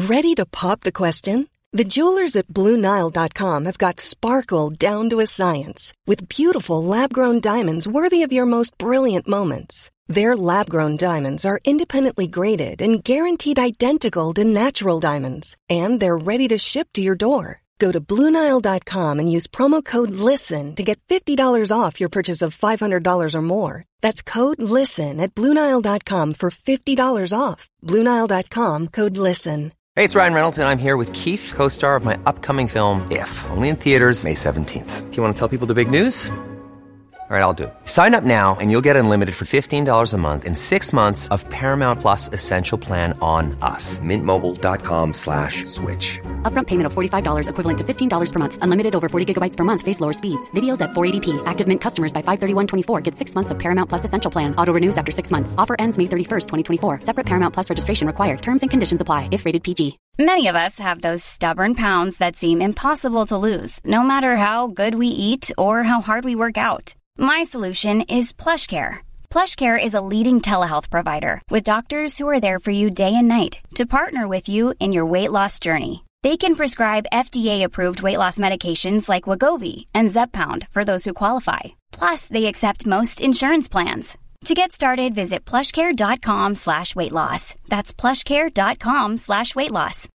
Ready to pop the question? The jewelers at BlueNile.com have got sparkle down to a science with beautiful lab-grown diamonds worthy of your most brilliant moments. Their lab-grown diamonds are independently graded and guaranteed identical to natural diamonds, and they're ready to ship to your door. Go to BlueNile.com and use promo code LISTEN to get $50 off your purchase of $500 or more. That's code LISTEN at BlueNile.com for $50 off. BlueNile.com, code LISTEN. Hey, it's Ryan Reynolds, and I'm here with Keith, co-star of my upcoming film, If, only in theaters May 17th. Do you want to tell people the big news? All right, I'll do it. Sign up now and you'll get unlimited for $15 a month and 6 months of Paramount Plus Essential Plan on us. MintMobile.com/switch. Upfront payment of $45 equivalent to $15 per month. Unlimited over 40 gigabytes per month. Face lower speeds. Videos at 480p. Active Mint customers by 531.24 get 6 months of Paramount Plus Essential Plan. Auto renews after 6 months. Offer ends May 31st, 2024. Separate Paramount Plus registration required. Terms and conditions apply if rated PG. Many of us have those stubborn pounds that seem impossible to lose, no matter how good we eat or how hard we work out. My solution is PlushCare. PlushCare is a leading telehealth provider with doctors who are there for you day and night to partner with you in your weight loss journey. They can prescribe FDA-approved weight loss medications like Wegovy and Zepbound for those who qualify. Plus, they accept most insurance plans. To get started, visit plushcare.com/weight loss. That's plushcare.com/weight loss.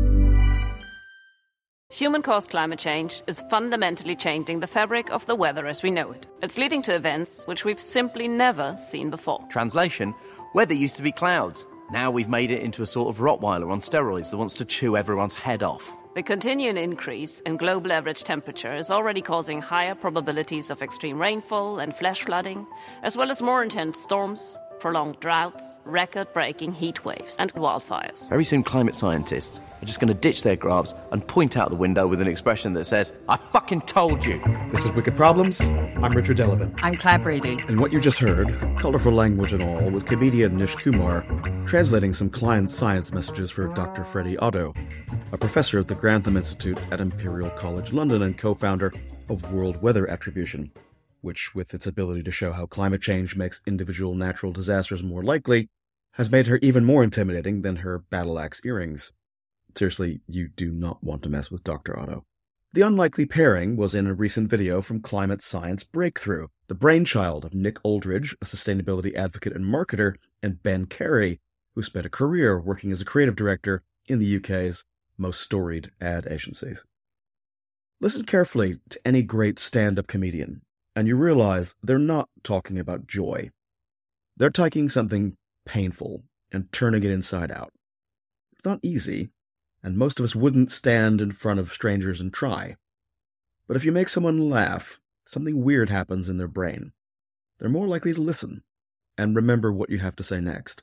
Human-caused climate change is fundamentally changing the fabric of the weather as we know it. It's leading to events which we've simply never seen before. Translation, weather used to be clouds. Now we've made it into a sort of Rottweiler on steroids that wants to chew everyone's head off. The continuing increase in global average temperature is already causing higher probabilities of extreme rainfall and flash flooding, as well as more intense storms, prolonged droughts, record-breaking heat waves, and wildfires. Very soon climate scientists are just going to ditch their graphs and point out the window with an expression that says, I fucking told you. This is Wicked Problems. I'm Richard Delavan. I'm Claire Brady. And what you just heard, colourful language and all, was comedian Nish Kumar translating some client science messages for Dr. Freddie Otto, a professor at the Grantham Institute at Imperial College London and co-founder of World Weather Attribution, which, with its ability to show how climate change makes individual natural disasters more likely, has made her even more intimidating than her battle axe earrings. Seriously, you do not want to mess with Dr. Otto. The unlikely pairing was in a recent video from Climate Science Breakthrough, the brainchild of Nick Aldridge, a sustainability advocate and marketer, and Ben Carey, who spent a career working as a creative director in the UK's most storied ad agencies. Listen carefully to any great stand-up comedian, and you realize they're not talking about joy. They're taking something painful and turning it inside out. It's not easy, and most of us wouldn't stand in front of strangers and try. But if you make someone laugh, something weird happens in their brain. They're more likely to listen and remember what you have to say next.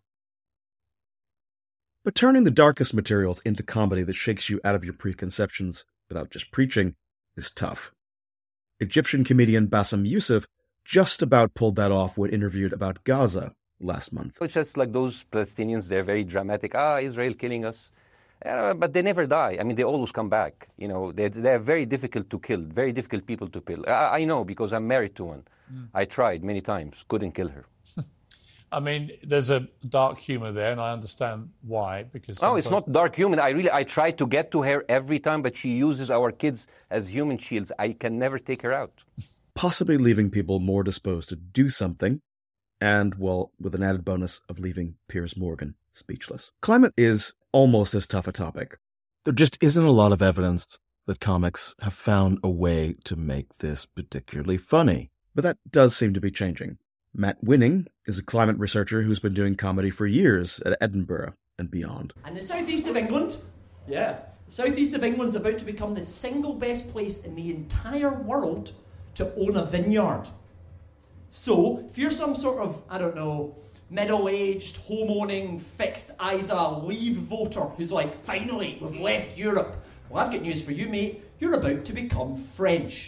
But turning the darkest materials into comedy that shakes you out of your preconceptions without just preaching is tough. Egyptian comedian Bassem Youssef just about pulled that off when interviewed about Gaza last month. It's just like those Palestinians, they're very dramatic. Israel killing us. But they never die. I mean, they always come back. You know, they're very difficult to kill, very difficult people to kill. I know because I'm married to one. I tried many times, couldn't kill her. I mean, there's a dark humour there, and I understand why. Because no, it's not dark humour. I try to get to her every time, but she uses our kids as human shields. I can never take her out. Possibly leaving people more disposed to do something, and, well, with an added bonus of leaving Piers Morgan speechless. Climate is almost as tough a topic. There just isn't a lot of evidence that comics have found a way to make this particularly funny. But that does seem to be changing. Matt Winning is a climate researcher who's been doing comedy for years at Edinburgh and beyond. And the southeast of England, the southeast of England's about to become the single best place in the entire world to own a vineyard. So, if you're some sort of, middle-aged, home-owning, fixed ISA Leave voter who's like, finally, we've left Europe. Well, I've got news for you, mate. You're about to become French.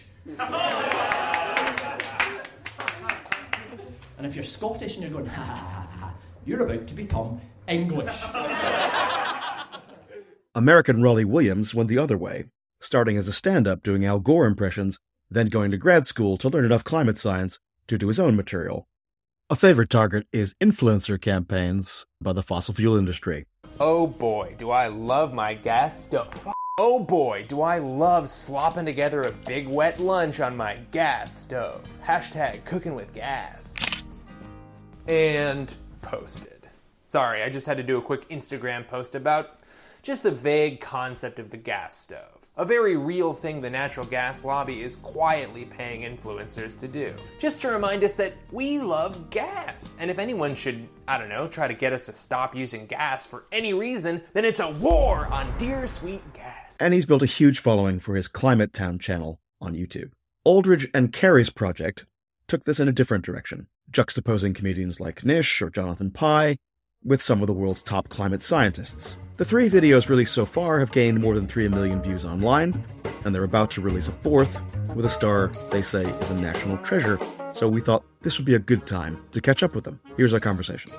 And if you're Scottish and you're going, ha, ha, ha, ha, you're about to become English. American Raleigh Williams went the other way, starting as a stand-up doing Al Gore impressions, then going to grad school to learn enough climate science to do his own material. A favorite target is influencer campaigns by the fossil fuel industry. Oh boy, do I love my gas stove. Oh boy, do I love slopping together a big wet lunch on my gas stove. Hashtag cooking with gas. And posted. Sorry, I just had to do a quick Instagram post about just the vague concept of the gas stove. A very real thing the natural gas lobby is quietly paying influencers to do. Just to remind us that we love gas. And if anyone should, try to get us to stop using gas for any reason, then it's a war on dear sweet gas. And he's built a huge following for his Climate Town channel on YouTube. Aldridge and Carey's project took this in a different direction, juxtaposing comedians like Nish or Jonathan Pie with some of the world's top climate scientists. The 3 videos released so far have gained more than 3 million views online, and they're about to release a 4th with a star they say is a national treasure, so we thought this would be a good time to catch up with them. Here's our conversation.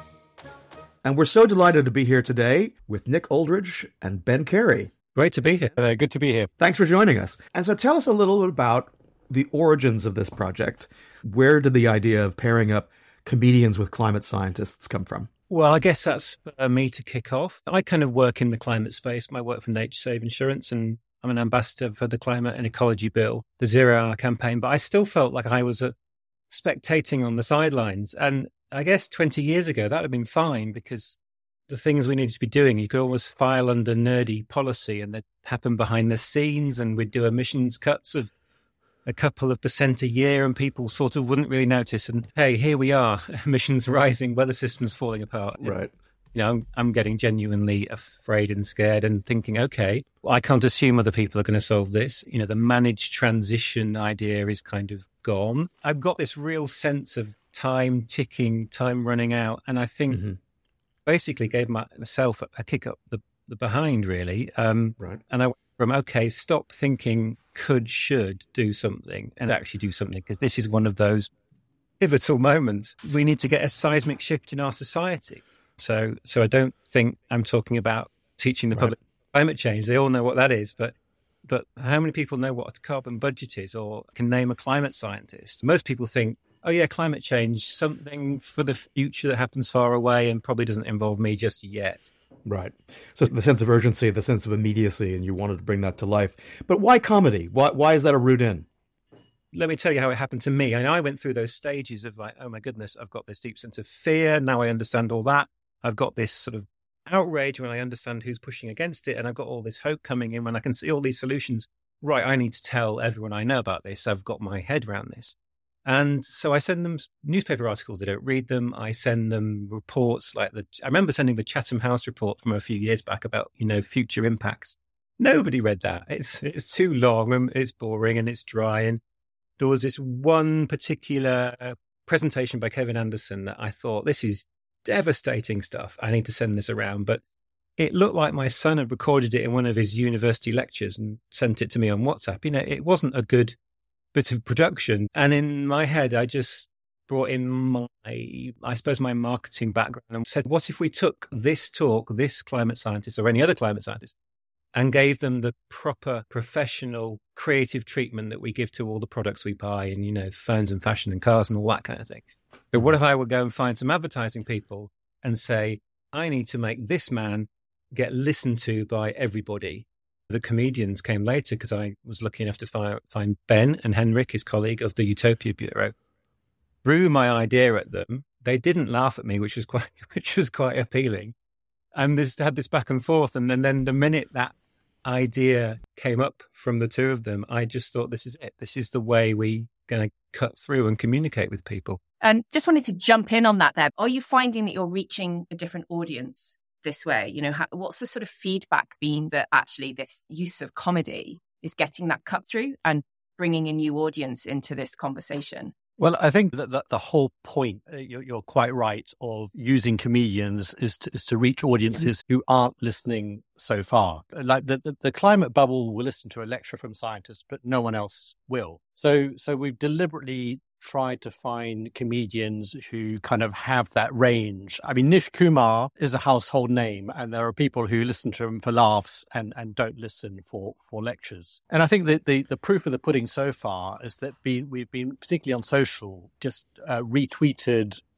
And we're so delighted to be here today with Nick Aldridge and Ben Carey. Great to be here. Good to be here. Thanks for joining us. And so tell us a little bit about the origins of this project. Where did the idea of pairing up comedians with climate scientists come from? Well, I guess that's me to kick off. I kind of work in the climate space. I work for Nature Save Insurance, and I'm an ambassador for the Climate and Ecology Bill, the 0 Hour campaign. But I still felt like I was spectating on the sidelines. And I guess 20 years ago, that would have been fine because the things we needed to be doing, you could always file under nerdy policy and they'd happen behind the scenes, and we'd do emissions cuts of a couple of % a year and people sort of wouldn't really notice. And hey, here we are, emissions rising, weather systems falling apart. Right. I'm getting genuinely afraid and scared and thinking, okay, well, I can't assume other people are going to solve this. The managed transition idea is kind of gone. I've got this real sense of time ticking, time running out. And I think basically gave myself a kick up the behind, really. Right. And I went from, okay, stop thinking should do something and actually do something, because this is one of those pivotal moments. We need to get a seismic shift in our society. So I don't think I'm talking about teaching the public climate change. They all know what that is, but how many people know what a carbon budget is or can name a climate scientist? Most people think, oh yeah, climate change, something for the future that happens far away and probably doesn't involve me just yet. Right. So the sense of urgency, the sense of immediacy, and you wanted to bring that to life. But why comedy? Why is that a route in? Let me tell you how it happened to me. And I went through those stages of like, oh my goodness, I've got this deep sense of fear. Now I understand all that. I've got this sort of outrage when I understand who's pushing against it. And I've got all this hope coming in when I can see all these solutions. Right, I need to tell everyone I know about this. I've got my head around this. And so I send them newspaper articles. They don't read them. I send them reports like I remember sending the Chatham House report from a few years back about, future impacts. Nobody read that. It's too long and it's boring and it's dry. And there was this one particular presentation by Kevin Anderson that I thought, this is devastating stuff. I need to send this around. But it looked like my son had recorded it in one of his university lectures and sent it to me on WhatsApp. It wasn't a good bit of production. And in my head, I just brought in my marketing background and said, what if we took this talk, this climate scientist or any other climate scientist, and gave them the proper professional creative treatment that we give to all the products we buy and, phones and fashion and cars and all that kind of thing. But what if I would go and find some advertising people and say, I need to make this man get listened to by everybody. The comedians came later because I was lucky enough to find Ben and Henrik, his colleague of the Utopia Bureau. Threw my idea at them. They didn't laugh at me, which was quite appealing. And had this back and forth. And then the minute that idea came up from the two of them, I just thought, this is it. This is the way we're going to cut through and communicate with people. And just wanted to jump in on that there. Are you finding that you're reaching a different audience this way? What's the sort of feedback been that actually this use of comedy is getting that cut through and bringing a new audience into this conversation? Well, I think that the whole point, you're quite right, of using comedians is to reach audiences who aren't listening so far. Like the climate bubble will listen to a lecture from scientists, but no one else will. So we've deliberately tried to find comedians who kind of have that range. I mean, Nish Kumar is a household name, and there are people who listen to him for laughs and don't listen for lectures. And I think that the proof of the pudding so far is that we've been, particularly on social, just retweeted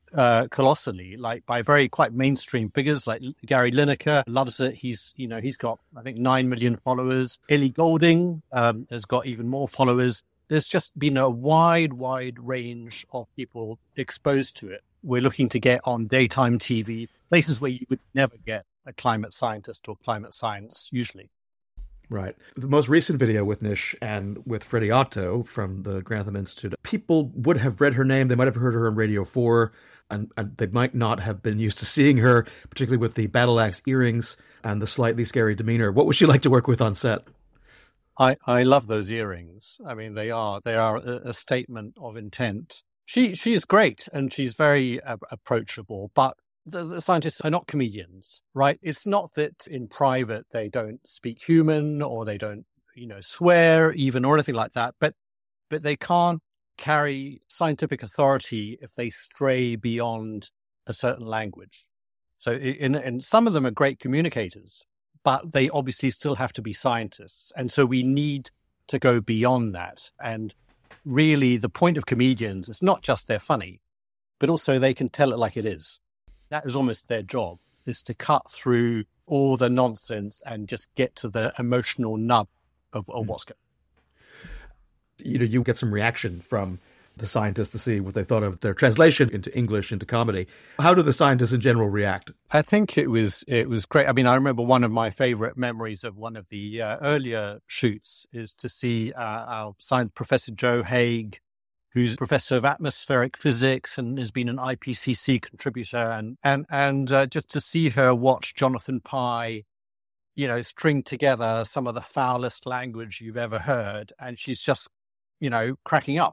colossally, like by quite mainstream figures like Gary Lineker loves it. He's got, I think, 9 million followers. Ellie Goulding has got even more followers. There's just been a wide range of people exposed to it. We're looking to get on daytime TV, places where you would never get a climate scientist or climate science usually. Right. The most recent video with Nish and with Freddie Otto from the Grantham Institute, people would have read her name. They might have heard her on Radio 4, and they might not have been used to seeing her, particularly with the battle axe earrings and the slightly scary demeanor. What was she like to work with on set? I love those earrings. I mean, they are a statement of intent. She's great and she's very approachable, but the scientists are not comedians, right? It's not that in private they don't speak human or they don't, swear even or anything like that, but they can't carry scientific authority if they stray beyond a certain language. So and some of them are great communicators, but they obviously still have to be scientists. And so we need to go beyond that. And really the point of comedians is not just they're funny, but also they can tell it like it is. That is almost their job, is to cut through all the nonsense and just get to the emotional nub of what's going on. You get some reaction from the scientists to see what they thought of their translation into English, into comedy. How do the scientists in general react? I think it was great. I mean, I remember one of my favorite memories of one of the earlier shoots is to see our science professor Joe Haig, who's professor of atmospheric physics and has been an IPCC contributor, and just to see her watch Jonathan Pye, string together some of the foulest language you've ever heard, and she's just, cracking up.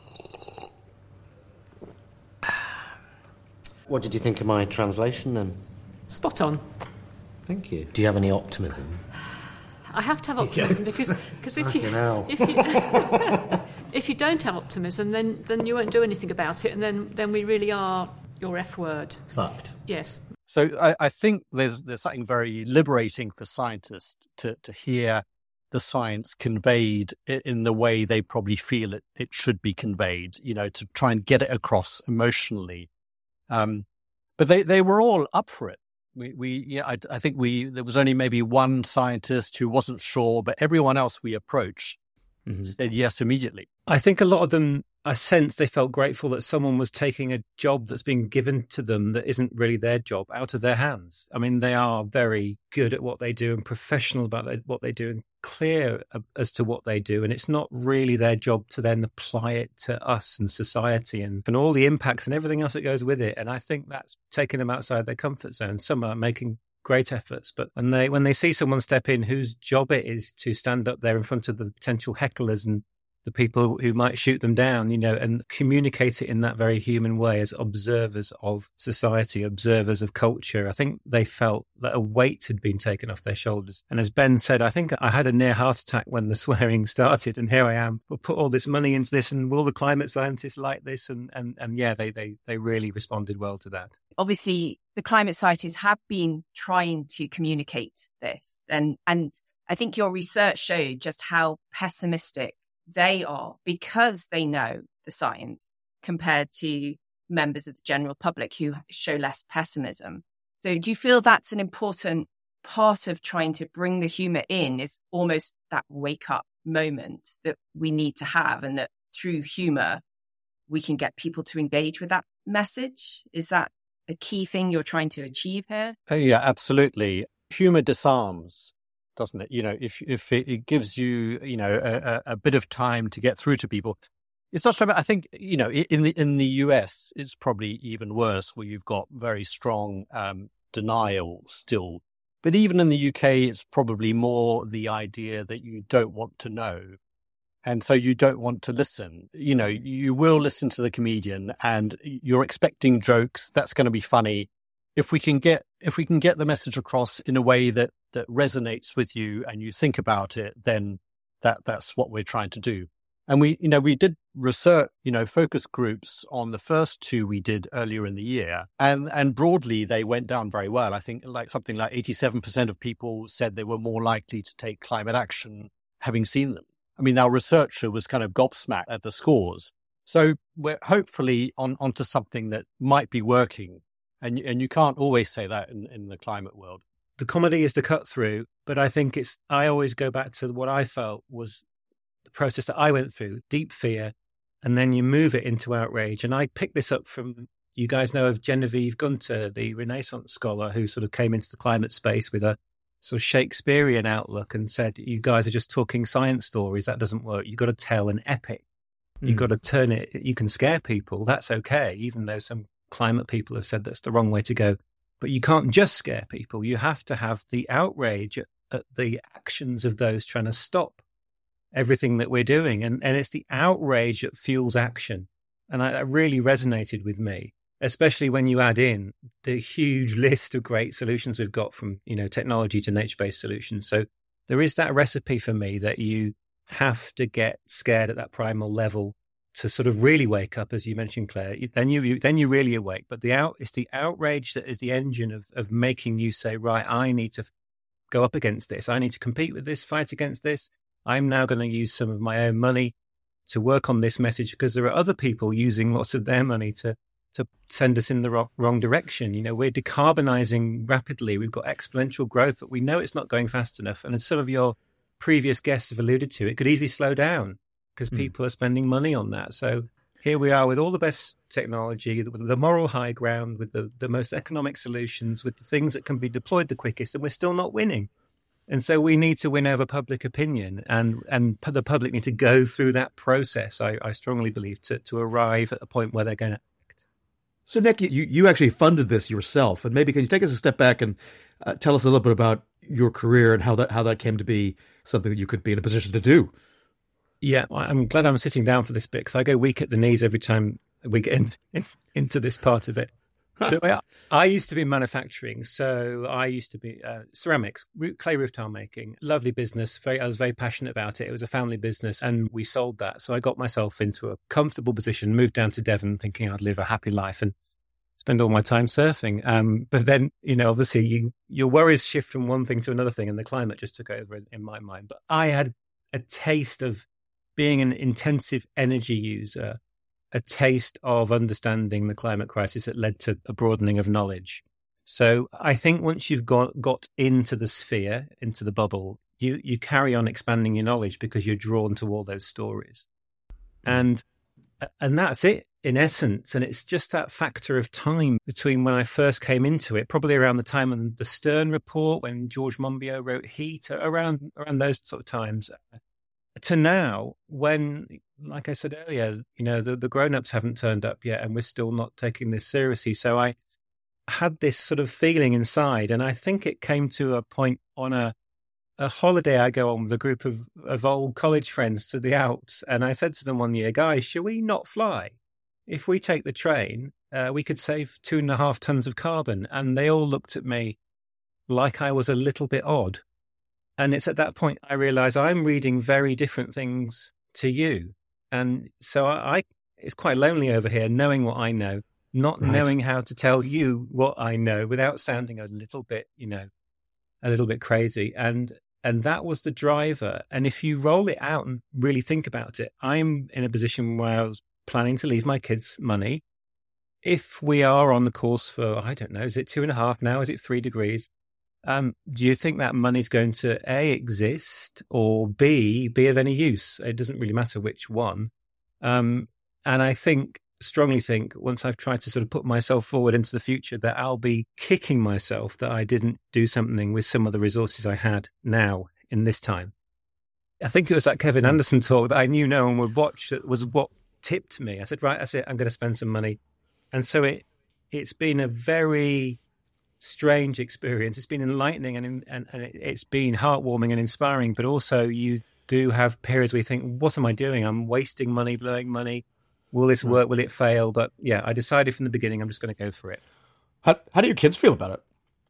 What did you think of my translation then? Spot on. Thank you. Do you have any optimism? I have to have optimism because if you don't have optimism, then you won't do anything about it, and then we really are your F word. Fucked. Yes. So I think there's something very liberating for scientists to hear the science conveyed in the way they probably feel it should be conveyed, to try and get it across emotionally. But they were all up for it. I think there was only maybe one scientist who wasn't sure, but everyone else we approached said yes immediately. I think a lot of them, I sensed they felt grateful that someone was taking a job that's been given to them that isn't really their job out of their hands. I mean, they are very good at what they do and professional about what they do and clear as to what they do. And it's not really their job to then apply it to us and society and all the impacts and everything else that goes with it. And I think that's taken them outside their comfort zone. Some are making great efforts, but when they see someone step in whose job it is to stand up there in front of the potential hecklers and the people who might shoot them down, and communicate it in that very human way as observers of society, observers of culture. I think they felt that a weight had been taken off their shoulders. And as Ben said, I think I had a near heart attack when the swearing started, and here I am. We'll put all this money into this, and will the climate scientists like this? And yeah, they really responded well to that. Obviously, the climate scientists have been trying to communicate this. And I think your research showed just how pessimistic they are because they know the science compared to members of the general public who show less pessimism. So do you feel that's an important part of trying to bring the humour in, is almost that wake up moment that we need to have, and that through humour we can get people to engage with that message? Is that a key thing you're trying to achieve here? Oh, yeah, absolutely. Humour disarms, doesn't it? If it gives you, a bit of time to get through to people. It's not. I think, in the US, it's probably even worse, where you've got very strong denial still. But even in the UK, it's probably more the idea that you don't want to know, and so you don't want to listen. You will listen to the comedian, and you're expecting jokes. That's going to be funny. If we can get the message across in a way that resonates with you and you think about it, then that's what we're trying to do. And we did research, focus groups on the first two we did earlier in the year, and broadly they went down very well. I think something like 87% of people said they were more likely to take climate action having seen them. I mean, our researcher was kind of gobsmacked at the scores. So we're hopefully onto something that might be working. And you can't always say that in the climate world. The comedy is the cut through, but I think I always go back to what I felt was the process that I went through, deep fear, and then you move it into outrage. And I picked this up from, you guys know of Genevieve Gunter, the Renaissance scholar who sort of came into the climate space with a sort of Shakespearean outlook and said, you guys are just talking science stories. That doesn't work. You've got to tell an epic. You've got to turn it. You can scare people. That's okay, even though some climate people have said that's the wrong way to go. But you can't just scare people. You have to have the outrage at the actions of those trying to stop everything that we're doing. And it's the outrage that fuels action. And that really resonated with me, especially when you add in the huge list of great solutions we've got from, technology to nature-based solutions. So there is that recipe for me that you have to get scared at that primal level to sort of really wake up, as you mentioned, Claire. Then you really awake. But it's the outrage that is the engine of making you say, right, I need to go up against this. I need to compete with this, fight against this. I'm now going to use some of my own money to work on this message because there are other people using lots of their money to send us in the wrong direction. We're decarbonizing rapidly. We've got exponential growth, but we know it's not going fast enough. And as some of your previous guests have alluded to, it could easily slow down because people are spending money on that. So here we are with all the best technology, with the moral high ground, with the most economic solutions, with the things that can be deployed the quickest, and we're still not winning. And so we need to win over public opinion, and the public need to go through that process, I strongly believe, to arrive at a point where they're going to act. So, Nick, you actually funded this yourself, and maybe can you take us a step back and tell us a little bit about your career and how that came to be something that you could be in a position to do? Yeah, I'm glad I'm sitting down for this bit because I go weak at the knees every time we get into this part of it. So I used to be in manufacturing. So I used to be ceramics, clay roof tile making, lovely business. I was very passionate about it. It was a family business and we sold that. So I got myself into a comfortable position, moved down to Devon thinking I'd live a happy life and spend all my time surfing. But then, obviously your worries shift from one thing to another thing and the climate just took over in my mind. But I had a taste of being an intensive energy user, a taste of understanding the climate crisis that led to a broadening of knowledge. So I think once you've got into the sphere, into the bubble, you carry on expanding your knowledge because you're drawn to all those stories. And that's it in essence. And it's just that factor of time between when I first came into it, probably around the time of the Stern report, when George Monbiot wrote Heat, around those sort of times, to now when, like I said earlier, the grown-ups haven't turned up yet and we're still not taking this seriously. So I had this sort of feeling inside, and I think it came to a point on a holiday I go on with a group of old college friends to the Alps, and I said to them one year, guys, shall we not fly? If we take the train, we could save 2.5 tons of carbon. And they all looked at me like I was a little bit odd. And it's at that point I realize I'm reading very different things to you. And so it's quite lonely over here knowing what I know, not knowing how to tell you what I know without sounding a little bit crazy. And that was the driver. And if you roll it out and really think about it, I'm in a position where I was planning to leave my kids money. If we are on the course for, I don't know, is it 2.5 now? Is it 3 degrees? Do you think that money's going to A, exist, or B, be of any use? It doesn't really matter which one. And I strongly think once I've tried to sort of put myself forward into the future that I'll be kicking myself that I didn't do something with some of the resources I had now in this time. I think it was that Kevin Anderson talk that I knew no one would watch that was what tipped me. I said, right, that's it. I'm going to spend some money. And so it's been a very strange experience. It's been enlightening and it's been heartwarming and inspiring, but also you do have periods where you think, what am I doing? I'm wasting money, blowing money. Will this work? Will it fail? But yeah, I decided from the beginning I'm just going to go for it. How do your kids feel about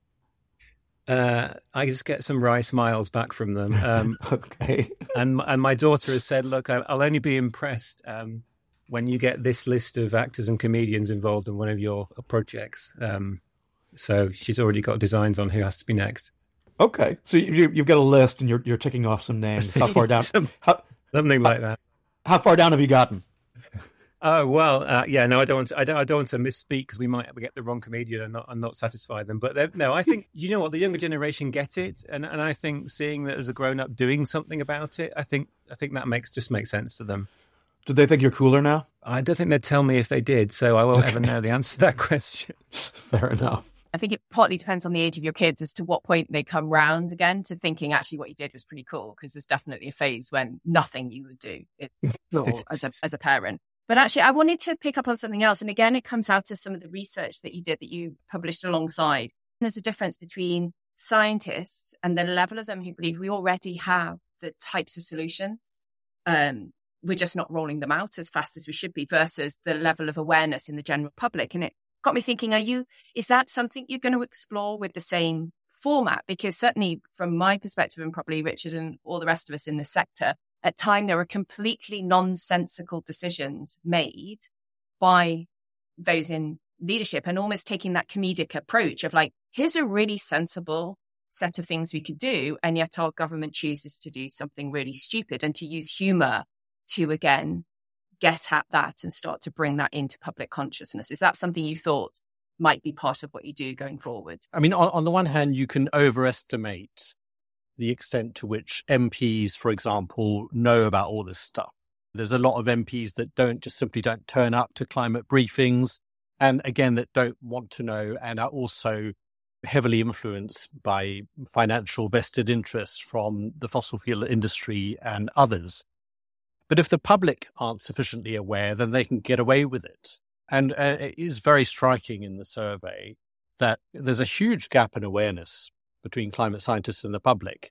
it? I just get some wry smiles back from them. Okay. And my daughter has said, look, I'll only be impressed when you get this list of actors and comedians involved in one of your projects. So she's already got designs on who has to be next. Okay, so you've got a list and you're ticking off some names. How far down? Something like that. How far down have you gotten? Oh well, yeah. No, I don't want to misspeak because we might get the wrong comedian and not satisfy them. But no, I think you know what, the younger generation get it, and I think seeing that as a grown up doing something about it, I think that makes sense to them. Do they think you're cooler now? I don't think they'd tell me if they did, so I won't ever know the answer to that question. Fair enough. I think it partly depends on the age of your kids as to what point they come round again to thinking actually what you did was pretty cool, because there's definitely a phase when nothing you would do is cool as a parent. But actually, I wanted to pick up on something else. And again, it comes out of some of the research that you did that you published alongside. There's a difference between scientists and the level of them who believe we already have the types of solutions. We're just not rolling them out as fast as we should be, versus the level of awareness in the general public. And it got me thinking, is that something you're going to explore with the same format? Because certainly from my perspective, and probably Richard and all the rest of us in the sector, at times there were completely nonsensical decisions made by those in leadership, and almost taking that comedic approach of like, here's a really sensible set of things we could do, and yet our government chooses to do something really stupid, and to use humour to, again, get at that and start to bring that into public consciousness. Is that something you thought might be part of what you do going forward? I mean, on the one hand, you can overestimate the extent to which MPs, for example, know about all this stuff. There's a lot of MPs that simply don't turn up to climate briefings, and again, that don't want to know, and are also heavily influenced by financial vested interests from the fossil fuel industry and others. But if the public aren't sufficiently aware, then they can get away with it. And it is very striking in the survey that there's a huge gap in awareness between climate scientists and the public.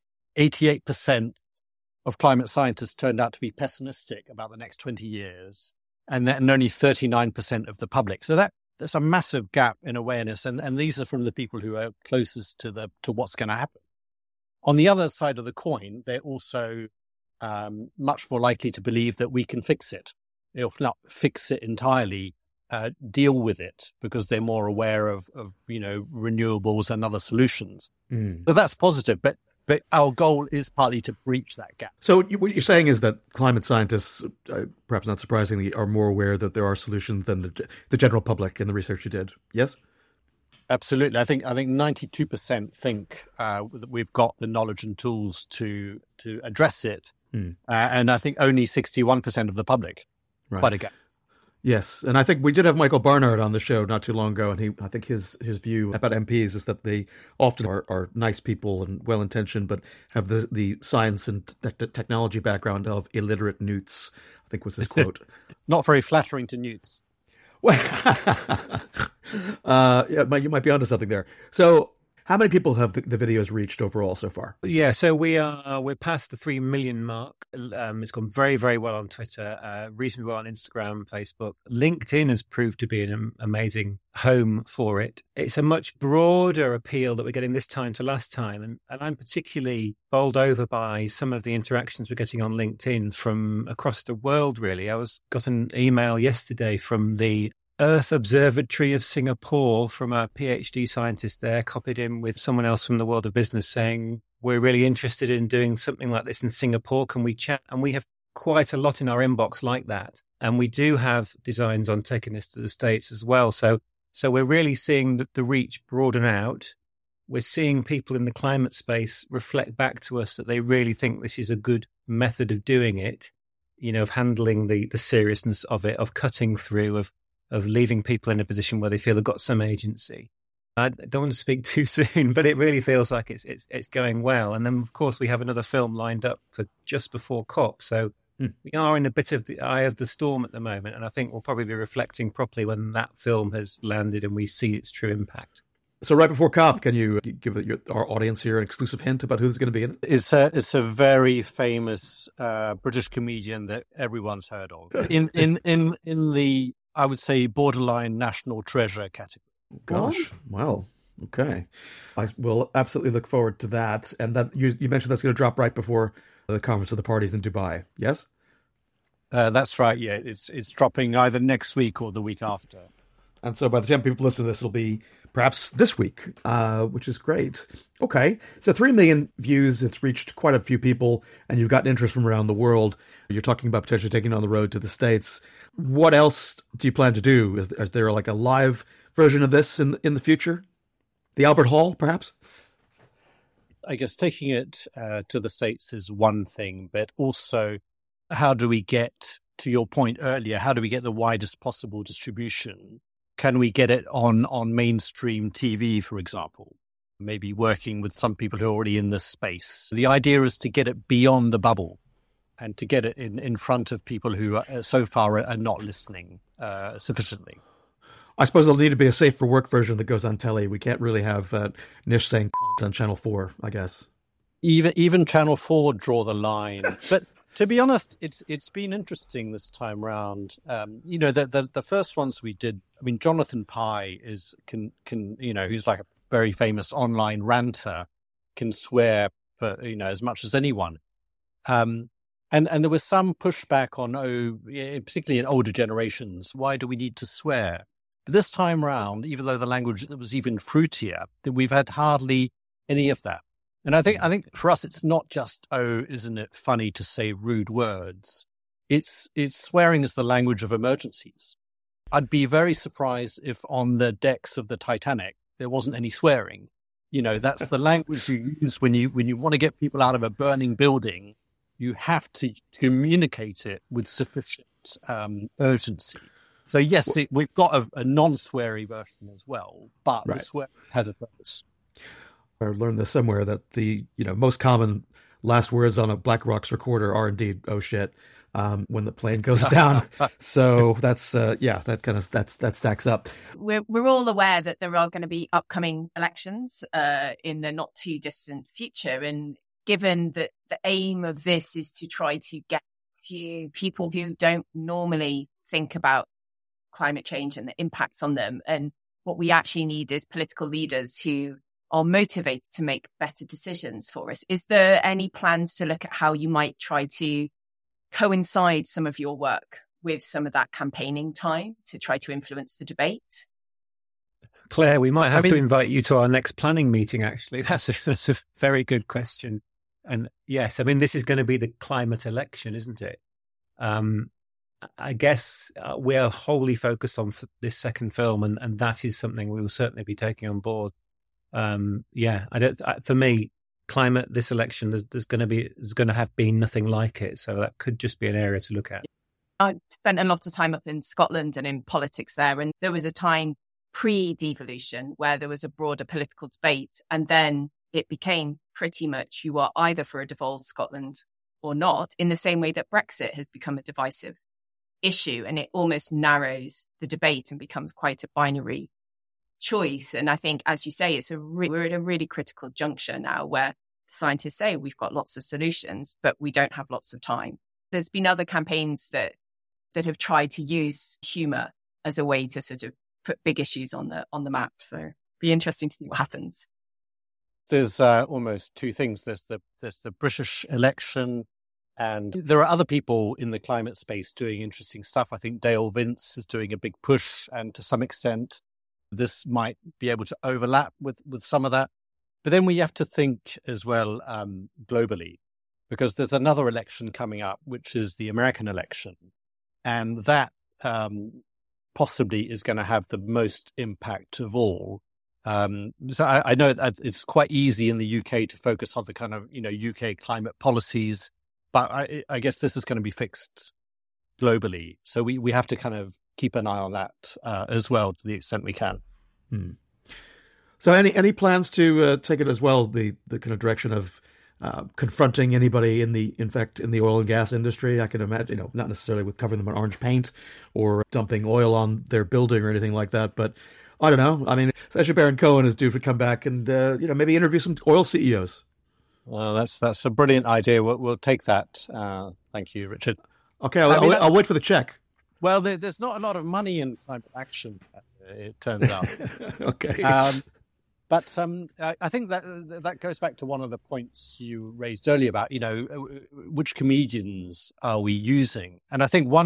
88% of climate scientists turned out to be pessimistic about the next 20 years, and only 39% of the public. So there's a massive gap in awareness, and these are from the people who are closest to what's going to happen. On the other side of the coin, they're also much more likely to believe that we can fix it. If not fix it entirely, deal with it, because they're more aware of renewables and other solutions. So that's positive, but our goal is partly to breach that gap. So what you're saying is that climate scientists, perhaps not surprisingly, are more aware that there are solutions than the general public in the research you did. Yes? Absolutely. I think 92% think that we've got the knowledge and tools to address it. And I think only 61% of the public. Right. Quite a gap. Yes, and I think we did have Michael Barnard on the show not too long ago, and I think his view about MPs is that they often are nice people and well-intentioned, but have the science and technology background of illiterate newts, I think was his quote. Not very flattering to newts. Well, yeah, you might be onto something there. So how many people have the videos reached overall so far? Yeah, so we're past the 3 million mark. It's gone very, very well on Twitter, reasonably well on Instagram, Facebook. LinkedIn has proved to be an amazing home for it. It's a much broader appeal that we're getting this time to last time. And I'm particularly bowled over by some of the interactions we're getting on LinkedIn from across the world, really. I got an email yesterday from the Earth Observatory of Singapore, from a PhD scientist there, copied in with someone else from the world of business, saying, we're really interested in doing something like this in Singapore. Can we chat? And we have quite a lot in our inbox like that. And we do have designs on taking this to the States as well. So we're really seeing the reach broaden out. We're seeing people in the climate space reflect back to us that they really think this is a good method of doing it, of handling the seriousness of it, of cutting through, of leaving people in a position where they feel they've got some agency. I don't want to speak too soon, but it really feels like it's going well. And then, of course, we have another film lined up for just before COP. So we are in a bit of the eye of the storm at the moment. And I think we'll probably be reflecting properly when that film has landed and we see its true impact. So right before COP, can you give our audience here an exclusive hint about who's going to be in it? It's a very famous British comedian that everyone's heard of. In the, I would say, borderline national treasure category. Gosh, well, okay. I will absolutely look forward to that. And that you mentioned that's going to drop right before the Conference of the Parties in Dubai, yes? That's right, yeah. It's dropping either next week or the week after. And so by the time people listen to this, it'll be perhaps this week, which is great. Okay, so 3 million views. It's reached quite a few people, and you've gotten interest from around the world. You're talking about potentially taking on the road to the States. What else do you plan to do? Is there like a live version of this in the future? The Albert Hall, perhaps? I guess taking it to the States is one thing, but also how do we get, to your point earlier, how do we get the widest possible distribution? Can we get it on mainstream TV, for example? Maybe working with some people who are already in this space. The idea is to get it beyond the bubble and to get it in front of people who are, so far are not listening sufficiently. I suppose there'll need to be a safe for work version that goes on telly. We can't really have Nish saying on Channel 4, I guess. Even Channel 4 draw the line. But to be honest, it's been interesting this time round. The first ones we did, I mean, Jonathan Pye can who's like a very famous online ranter, can swear for, as much as anyone. And there was some pushback on, particularly in older generations, why do we need to swear? But this time round, even though the language was even fruitier, that we've had hardly any of that. And I think for us, it's not just, isn't it funny to say rude words? It's swearing is the language of emergencies. I'd be very surprised if on the decks of the Titanic, there wasn't any swearing. That's the language you use when you want to get people out of a burning building. You have to communicate it with sufficient urgency. So yes, we've got a non-sweary version as well, but the swear has a purpose. I learned this somewhere that the most common last words on a Black Rocks recorder are indeed "oh shit" when the plane goes down. So that's that stacks up. We're all aware that there are going to be upcoming elections in the not too distant future, and given that the aim of this is to try to get to people who don't normally think about climate change and the impacts on them, and what we actually need is political leaders who are motivated to make better decisions for us. Is there any plans to look at how you might try to coincide some of your work with some of that campaigning time to try to influence the debate? Claire, we might have to invite you to our next planning meeting, actually. That's a very good question. And yes, this is going to be the climate election, isn't it? I guess we're wholly focused on this second film, and that is something we will certainly be taking on board. For me, climate, this election, there's going to have been nothing like it. So that could just be an area to look at. I spent a lot of time up in Scotland and in politics there. And there was a time pre-devolution where there was a broader political debate. And then it became pretty much you are either for a devolved Scotland or not, in the same way that Brexit has become a divisive issue. And it almost narrows the debate and becomes quite a binary choice. And I think, as you say, we're at a really critical juncture now where scientists say we've got lots of solutions, but we don't have lots of time. There's been other campaigns that have tried to use humour as a way to sort of put big issues on the map. So it'll be interesting to see what happens. There's almost two things. There's the British election, and there are other people in the climate space doing interesting stuff. I think Dale Vince is doing a big push, and to some extent, this might be able to overlap with some of that. But then we have to think as well globally, because there's another election coming up, which is the American election. And that possibly is going to have the most impact of all. So I know that it's quite easy in the UK to focus on the kind of, UK climate policies, but I guess this is going to be fixed globally. So we have to kind of keep an eye on that as well to the extent we can. So any plans to take it as well, the kind of direction of confronting anybody in the oil and gas industry? I can imagine, not necessarily with covering them in orange paint or dumping oil on their building or anything like that, but I don't know. Sacha Baron Cohen is due to come back and, maybe interview some oil CEOs. Well, that's a brilliant idea. We'll take that. Thank you, Richard. Okay, I'll wait for the check. Well, there's not a lot of money in climate action, it turns out. Okay. But I think that goes back to one of the points you raised earlier about, which comedians are we using? And I think one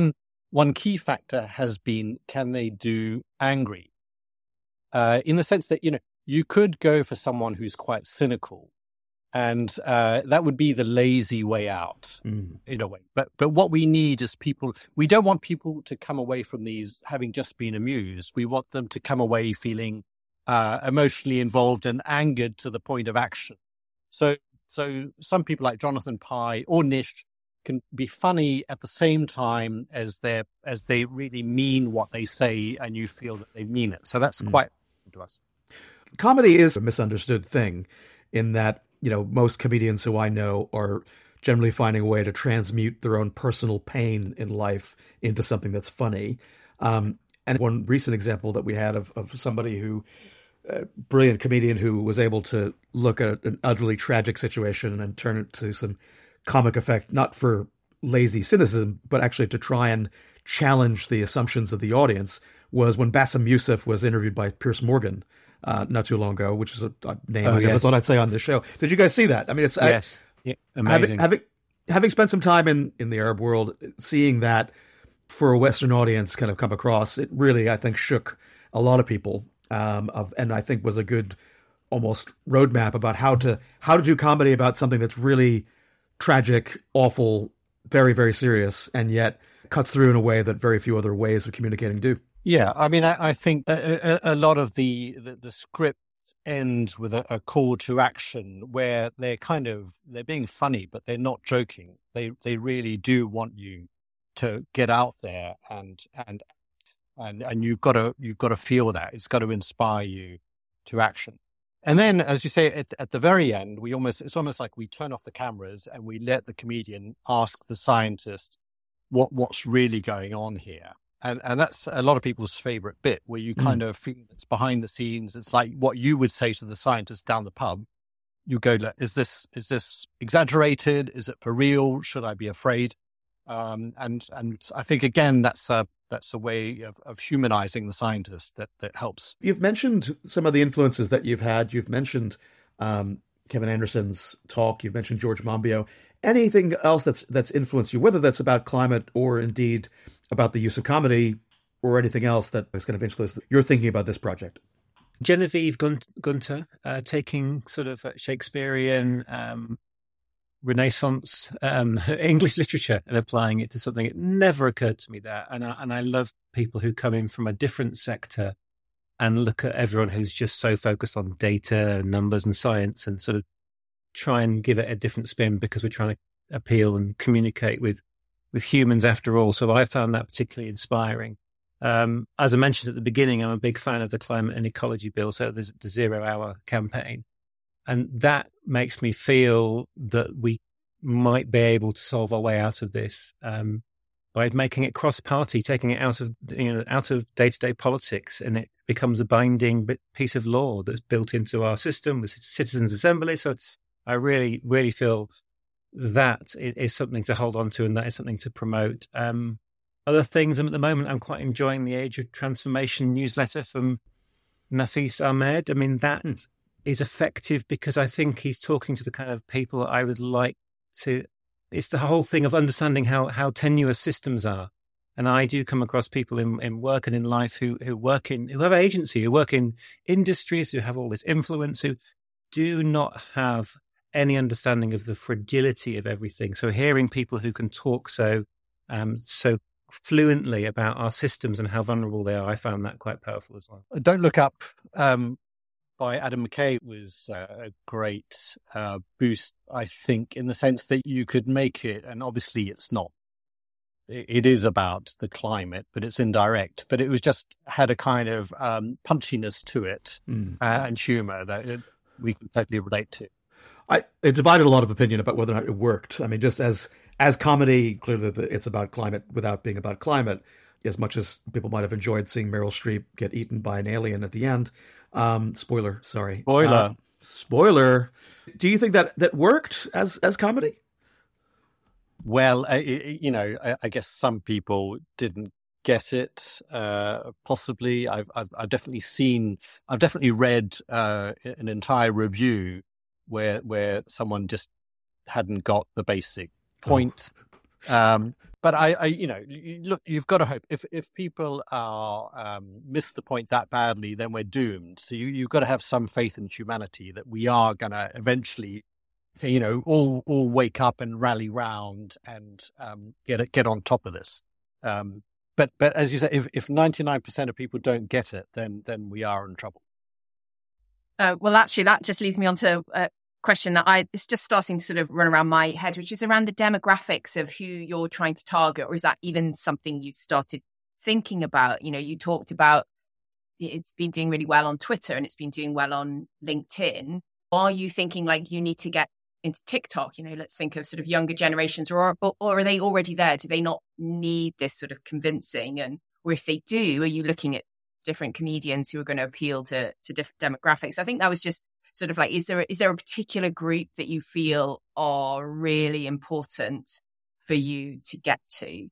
one key factor has been, can they do angry? In the sense that, you could go for someone who's quite cynical, and that would be the lazy way out in a way. But what we need is people. We don't want people to come away from these having just been amused. We want them to come away feeling emotionally involved and angered to the point of action. So some people like Jonathan Pie or Nish can be funny at the same time as they really mean what they say, and you feel that they mean it. So that's quite important to us. Comedy is a misunderstood thing in that, most comedians who I know are generally finding a way to transmute their own personal pain in life into something that's funny. And one recent example that we had of somebody who, brilliant comedian who was able to look at an utterly tragic situation and turn it to some comic effect, not for lazy cynicism, but actually to try and challenge the assumptions of the audience, was when Bassem Youssef was interviewed by Piers Morgan not too long ago, which is a name I never thought I'd say on this show. Did you guys see that? I mean, it's yes, amazing. Having spent some time in the Arab world, seeing that for a Western audience kind of come across, it really, I think, shook a lot of people, and I think was a good almost roadmap about how to do comedy about something that's really tragic, awful, very, very serious, and yet cuts through in a way that very few other ways of communicating do. Yeah, I mean, I think a lot of the scripts end with a call to action where they're being funny, but they're not joking. They really do want you to get out there and you've got to feel that. It's got to inspire you to action. And then, as you say, at the very end, it's almost like we turn off the cameras and we let the comedian ask the scientist what's really going on here. And that's a lot of people's favorite bit, where you kind of feel it's behind the scenes. It's like what you would say to the scientist down the pub. You go, is this exaggerated? Is it for real? Should I be afraid? And I think, again, that's a way of humanizing the scientist that helps. You've mentioned some of the influences that you've had. You've mentioned Kevin Anderson's talk. You've mentioned George Monbiot. Anything else that's influenced you, whether that's about climate or indeed about the use of comedy or anything else that is kind of influenced you're thinking about this project? Genevieve Gunter, taking sort of Shakespearean Renaissance English literature and applying it to something. It never occurred to me that. And I love people who come in from a different sector and look at everyone who's just so focused on data, numbers and science, and sort of try and give it a different spin, because we're trying to appeal and communicate with humans after all. So I found that particularly inspiring. As I mentioned at the beginning, I'm a big fan of the climate and ecology bill, so there's the 0 Hour campaign. And that makes me feel that we might be able to solve our way out of this by making it cross-party, taking it out of day-to-day politics, and it becomes a binding piece of law that's built into our system with citizens' assembly. So I really, really feel that is something to hold on to, and that is something to promote. Other things, at the moment, I'm quite enjoying the Age of Transformation newsletter from Nafis Ahmed. I mean, that is effective because I think he's talking to the kind of people I would like to. It's the whole thing of understanding how tenuous systems are. And I do come across people in work and in life who have agency, who work in industries, who have all this influence, who do not have any understanding of the fragility of everything. So hearing people who can talk so fluently about our systems and how vulnerable they are, I found that quite powerful as well. Don't Look Up by Adam McKay was a great boost, I think, in the sense that you could make it, and obviously it's not. It is about the climate, but it's indirect. But it was just had a kind of punchiness to it and humour that we can totally relate to. It divided a lot of opinion about whether or not it worked. I mean, just as comedy, clearly it's about climate without being about climate, as much as people might have enjoyed seeing Meryl Streep get eaten by an alien at the end. Spoiler, sorry. Spoiler. Do you think that worked as comedy? Well, I guess some people didn't get it. Possibly, I've definitely read an entire review where someone just hadn't got the basic point. But I look, you've got to hope if people are miss the point that badly, then we're doomed. So you've got to have some faith in humanity that we are going to eventually, all wake up and rally round and get on top of this. But as you say, if 99% of people don't get it, then we are in trouble. Well, actually, that just leads me on to a question that it's just starting to sort of run around my head, which is around the demographics of who you're trying to target, or is that even something you started thinking about? You talked about it's been doing really well on Twitter and it's been doing well on LinkedIn. Are you thinking like you need to get into TikTok? Let's think of sort of younger generations, or are they already there? Do they not need this sort of convincing? Or if they do, are you looking at different comedians who are going to appeal to different demographics? I think that was just sort of like, is there a particular group that you feel are really important for you to get to?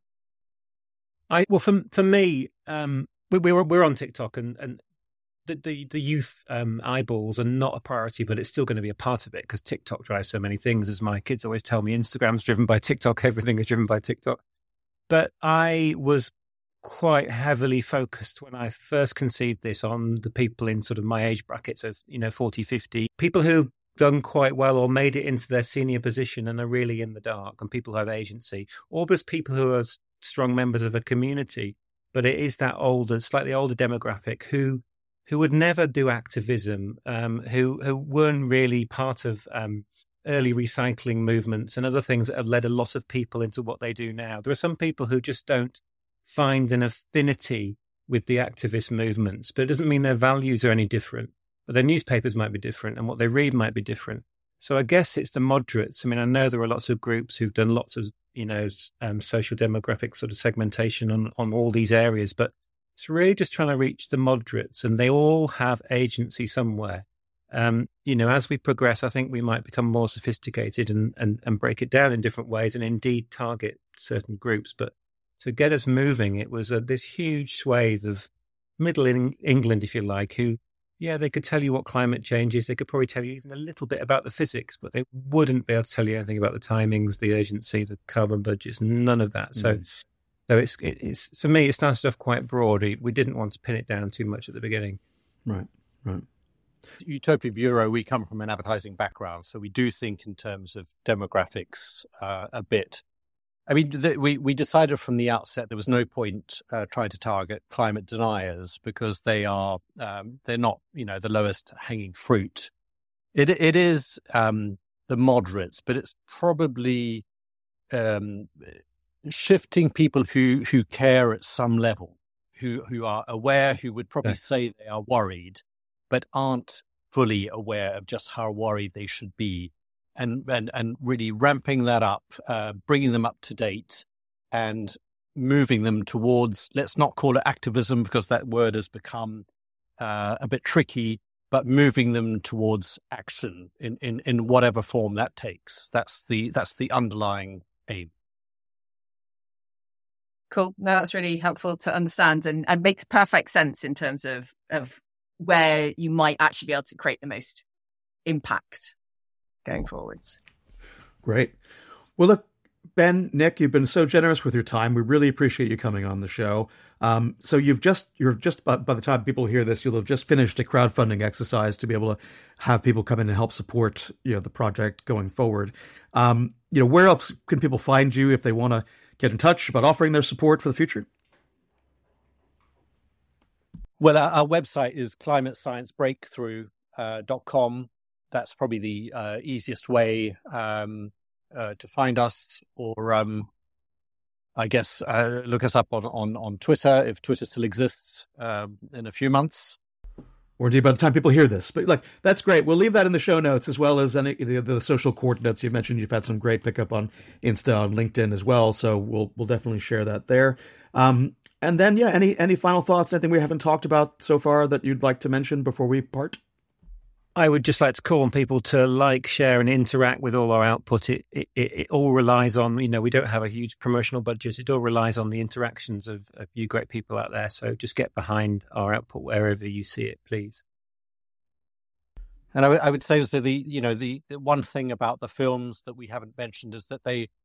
For me, we're on TikTok, and the youth eyeballs are not a priority, but it's still going to be a part of it because TikTok drives so many things. As my kids always tell me, Instagram's driven by TikTok. Everything is driven by TikTok. But I was quite heavily focused when I first conceived this on the people in sort of my age brackets of 40, 50, people who've done quite well or made it into their senior position and are really in the dark, and people who have agency, or just people who are strong members of a community. But it is that slightly older demographic who would never do activism, who weren't really part of early recycling movements and other things that have led a lot of people into what they do now. There are some people who just don't find an affinity with the activist movements, but it doesn't mean their values are any different. But their newspapers might be different and what they read might be different. So I guess it's the moderates. I mean, I know there are lots of groups who've done lots of, social demographic sort of segmentation on all these areas, but it's really just trying to reach the moderates, and they all have agency somewhere. As we progress, I think we might become more sophisticated and break it down in different ways and indeed target certain groups. But to get us moving, it was this huge swathe of middle England, if you like, who, they could tell you what climate change is. They could probably tell you even a little bit about the physics, but they wouldn't be able to tell you anything about the timings, the urgency, the carbon budgets, none of that. So it's for me, it started off quite broad. We didn't want to pin it down too much at the beginning. Right. Utopia Bureau, we come from an advertising background, so we do think in terms of demographics a bit. I mean, we decided from the outset there was no point trying to target climate deniers because they're not, the lowest hanging fruit. It is the moderates, but it's probably shifting people who care at some level, who are aware, who would probably say they are worried, but aren't fully aware of just how worried they should be. And really ramping that up, bringing them up to date and moving them towards, let's not call it activism because that word has become a bit tricky, but moving them towards action in whatever form that takes. That's the underlying aim. Cool. No, that's really helpful to understand and makes perfect sense in terms of where you might actually be able to create the most impact going forwards. Great. Well, look, Ben, Nick, you've been so generous with your time. We really appreciate you coming on the show. So you're just by the time people hear this, you'll have just finished a crowdfunding exercise to be able to have people come in and help support, the project going forward. Where else can people find you if they want to get in touch about offering their support for the future? Well, our website is climatesciencebreakthrough.com. That's probably the easiest way to find us, or I guess look us up on Twitter if Twitter still exists in a few months. Or indeed by the time people hear this. But that's great. We'll leave that in the show notes as well as any the social coordinates. You mentioned you've had some great pickup on Insta, on LinkedIn as well. So we'll definitely share that there. And then, any final thoughts, anything we haven't talked about so far that you'd like to mention before we part? I would just like to call on people to like, share and interact with all our output. It all relies on, we don't have a huge promotional budget. It all relies on the interactions of you great people out there. So just get behind our output wherever you see it, please. And I would say also the one thing about the films that we haven't mentioned is that they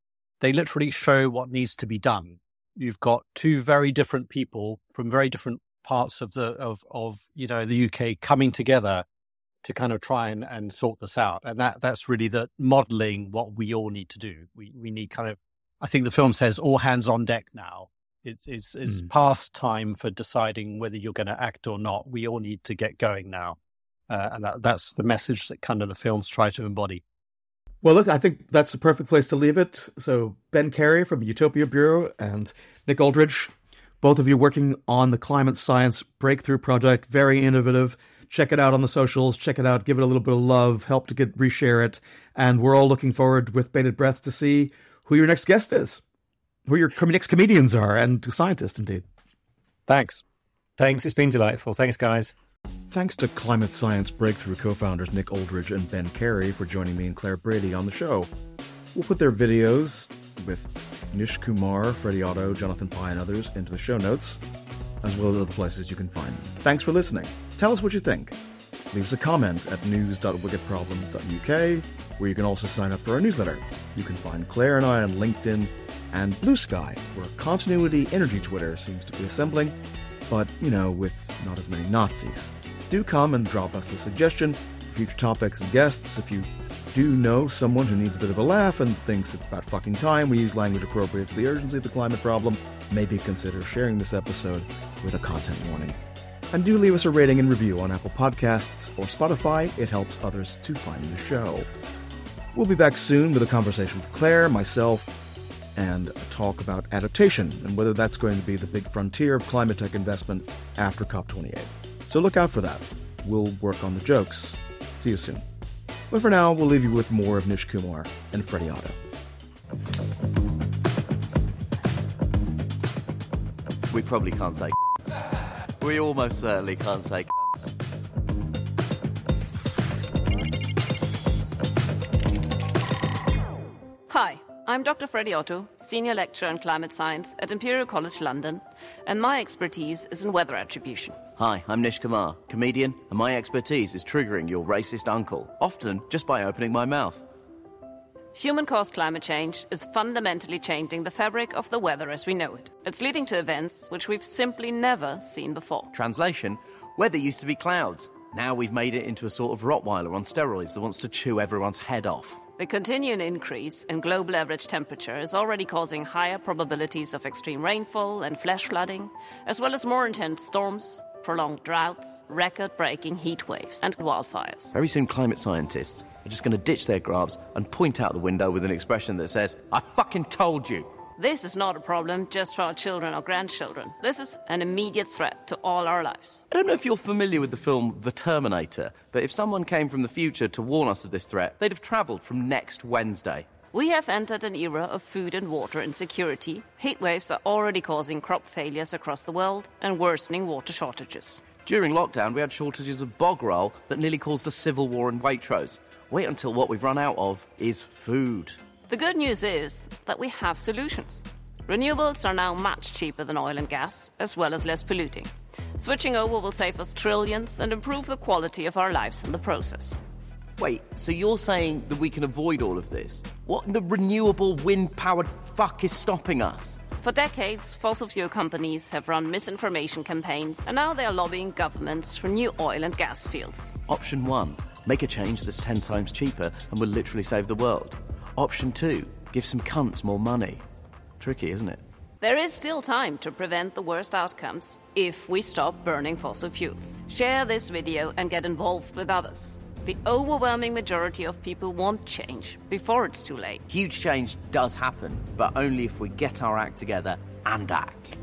they literally show what needs to be done. You've got two very different people from very different parts of the UK coming together to kind of try and sort this out. And that's really the modeling what we all need to do. We need kind of, I think the film says, all hands on deck now. It's past time for deciding whether you're going to act or not. We all need to get going now. And that's the message that kind of the films try to embody. Well, look, I think that's the perfect place to leave it. So Ben Carey from Utopia Bureau and Nick Aldridge, both of you working on the Climate Science Breakthrough Project, very innovative. Check it out on the socials, check it out, give it a little bit of love, help to reshare it. And we're all looking forward with bated breath to see who your next guest is, who your next comedians are, and scientists indeed. Thanks. It's been delightful. Thanks, guys. Thanks to Climate Science Breakthrough co-founders Nick Aldridge and Ben Carey for joining me and Claire Brady on the show. We'll put their videos with Nish Kumar, Freddie Otto, Jonathan Pye, and others into the show notes, as well as other places you can find them. Thanks for listening. Tell us what you think. Leave us a comment at news.wickedproblems.uk, where you can also sign up for our newsletter. You can find Claire and I on LinkedIn and Blue Sky, where Continuity Energy Twitter seems to be assembling, but, with not as many Nazis. Do come and drop us a suggestion for future topics and guests. If you do know someone who needs a bit of a laugh and thinks it's about fucking time we use language appropriate to the urgency of the climate problem, maybe consider sharing this episode with a content warning. And do leave us a rating and review on Apple Podcasts or Spotify. It helps others to find the show. We'll be back soon with a conversation with Claire, myself, and a talk about adaptation and whether that's going to be the big frontier of climate tech investment after COP28. So look out for that. We'll work on the jokes. See you soon. But for now, we'll leave you with more of Nish Kumar and Freddie Otto. We probably can't say We almost certainly can't say Hi, I'm Dr. Freddie Otto, Senior Lecturer in Climate Science at Imperial College London, and my expertise is in weather attribution. Hi, I'm Nish Kumar, comedian, and my expertise is triggering your racist uncle, often just by opening my mouth. Human-caused climate change is fundamentally changing the fabric of the weather as we know it. It's leading to events which we've simply never seen before. Translation, weather used to be clouds. Now we've made it into a sort of Rottweiler on steroids that wants to chew everyone's head off. The continuing increase in global average temperature is already causing higher probabilities of extreme rainfall and flash flooding, as well as more intense storms, prolonged droughts, record-breaking heat waves, and wildfires. Very soon climate scientists are just going to ditch their graphs and point out the window with an expression that says, I fucking told you. This is not a problem just for our children or grandchildren. This is an immediate threat to all our lives. I don't know if you're familiar with the film The Terminator, but if someone came from the future to warn us of this threat, they'd have travelled from next Wednesday. We have entered an era of food and water insecurity. Heat waves are already causing crop failures across the world and worsening water shortages. During lockdown, we had shortages of bog roll that nearly caused a civil war in Waitrose. Wait until what we've run out of is food. The good news is that we have solutions. Renewables are now much cheaper than oil and gas, as well as less polluting. Switching over will save us trillions and improve the quality of our lives in the process. Wait, so you're saying that we can avoid all of this? What in the renewable wind-powered fuck is stopping us? For decades, fossil fuel companies have run misinformation campaigns, and now they are lobbying governments for new oil and gas fields. Option 1, make a change that's 10 times cheaper and will literally save the world. Option 2, give some cunts more money. Tricky, isn't it? There is still time to prevent the worst outcomes if we stop burning fossil fuels. Share this video and get involved with others. The overwhelming majority of people want change before it's too late. Huge change does happen, but only if we get our act together and act.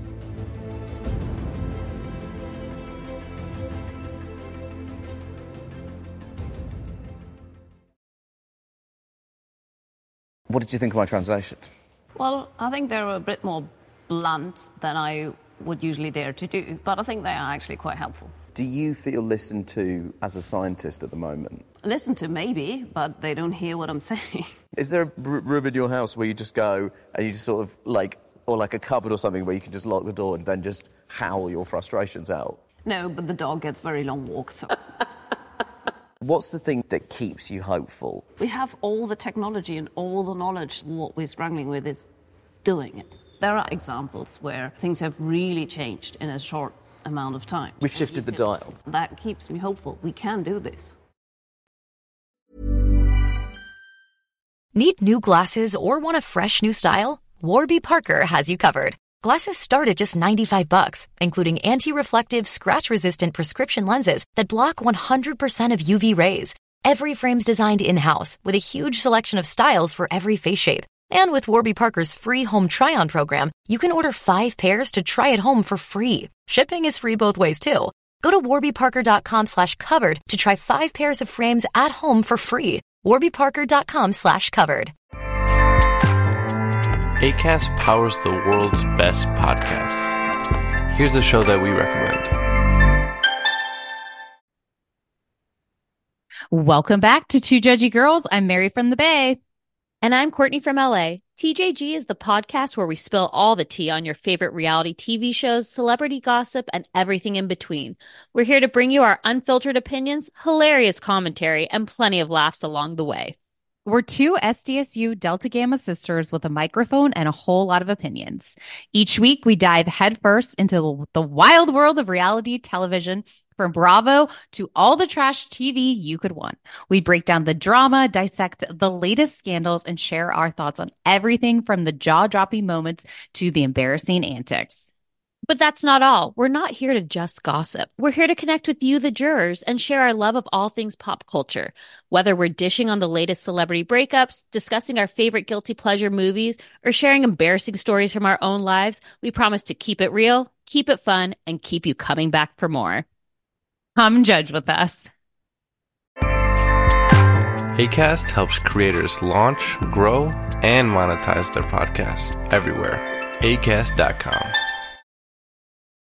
What did you think of my translation? Well, I think they were a bit more blunt than I would usually dare to do, but I think they are actually quite helpful. Do you feel listened to as a scientist at the moment? Listen to maybe, but they don't hear what I'm saying. Is there a room in your house where you just go and you just sort of like, or like a cupboard or something where you can just lock the door and then just howl your frustrations out? No, but the dog gets very long walks. So. What's the thing that keeps you hopeful? We have all the technology and all the knowledge. What we're struggling with is doing it. There are examples where things have really changed in a short amount of time. We've shifted the dial. That keeps me hopeful. We can do this. Need new glasses or want a fresh new style? Warby Parker has you covered. Glasses start at just $95, including anti-reflective, scratch-resistant prescription lenses that block 100% of UV rays. Every frame's designed in-house with a huge selection of styles for every face shape. And with Warby Parker's free home try-on program, you can order 5 pairs to try at home for free. Shipping is free both ways, too. Go to warbyparker.com/covered to try 5 pairs of frames at home for free. warbyparker.com/covered. Acast powers the world's best podcasts. Here's a show that we recommend. Welcome back to Two Judgy Girls. I'm Mary from the Bay. And I'm Courtney from LA. TJG is the podcast where we spill all the tea on your favorite reality TV shows, celebrity gossip, and everything in between. We're here to bring you our unfiltered opinions, hilarious commentary, and plenty of laughs along the way. We're two SDSU Delta Gamma sisters with a microphone and a whole lot of opinions. Each week, we dive headfirst into the wild world of reality television, from Bravo to all the trash TV you could want. We break down the drama, dissect the latest scandals, and share our thoughts on everything from the jaw-dropping moments to the embarrassing antics. But that's not all. We're not here to just gossip. We're here to connect with you, the jurors, and share our love of all things pop culture. Whether we're dishing on the latest celebrity breakups, discussing our favorite guilty pleasure movies, or sharing embarrassing stories from our own lives, we promise to keep it real, keep it fun, and keep you coming back for more. Come judge with us. Acast helps creators launch, grow, and monetize their podcasts everywhere. Acast.com.